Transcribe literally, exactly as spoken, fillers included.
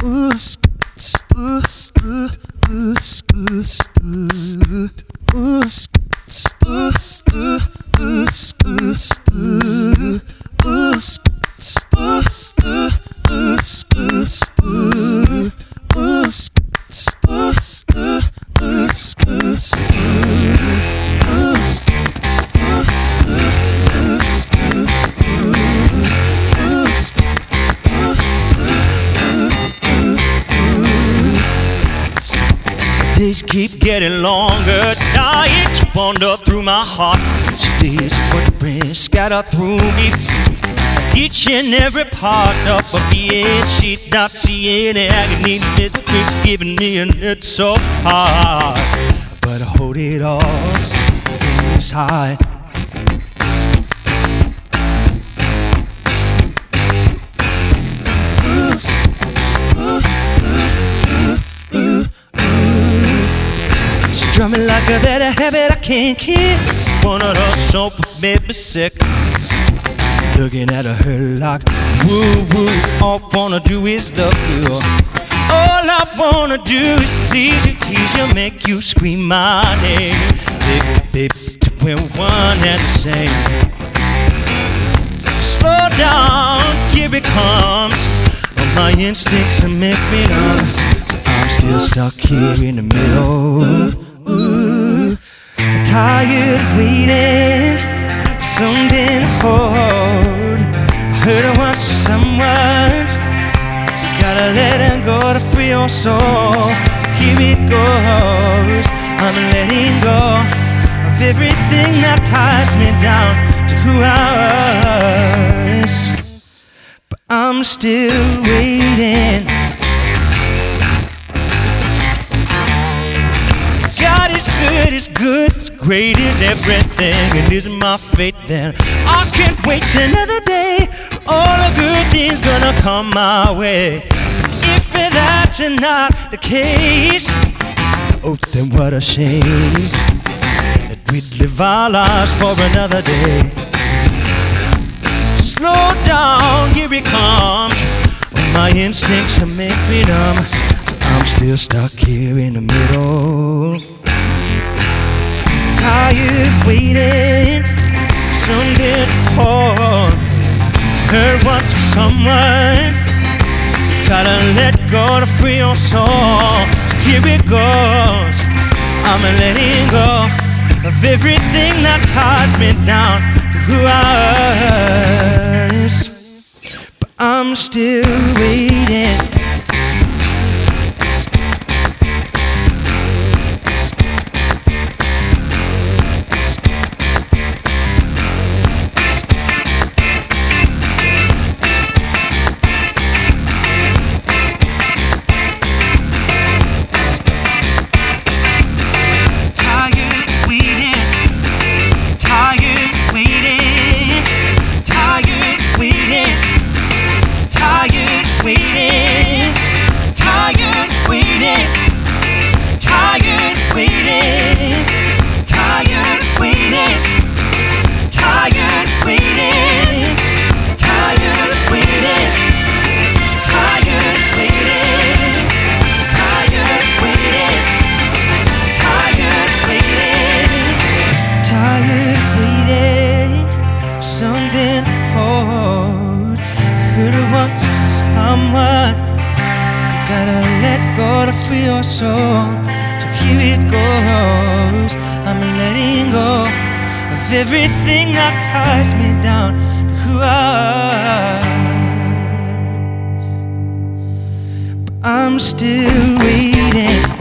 Days keep getting longer, dying wander through my heart. Days footprints scatter through me, teaching every part of a being. She's not seeing agony, mystery's giving me, and it's so hard. But I hold it all inside. Drumming like a better habit I can't keep. One of those soap made me sick. Looking at her like woo woo. All I wanna do is love you. All I wanna do is please you, tease you, make you scream my name. Baby, baby, we're one and the same. Slow down, here it comes. My instincts to make me numb. So I'm still stuck here in the middle. Ooh, tired of waiting, something to hold. I heard I want someone, just gotta let her go to free your soul. Here it goes, I'm letting go of everything that ties me down to who I was. But I'm still waiting. God is good, is good, is great, is everything, and is my fate then. I can't wait another day, all the good things gonna come my way. If that's not the case, oh then what a shame that we'd live our lives for another day. Slow down, here it comes. My instincts to make me numb, so I'm still stuck here in the middle. Tired of waiting, something to hold. Heard once from someone, gotta let go to free your soul. So here it goes, I'm letting go of everything that ties me down to who I was. But I'm still waiting. Someone, you gotta let go to free your soul. So here it goes, I'm letting go of everything that ties me down to who I was. But I'm still waiting.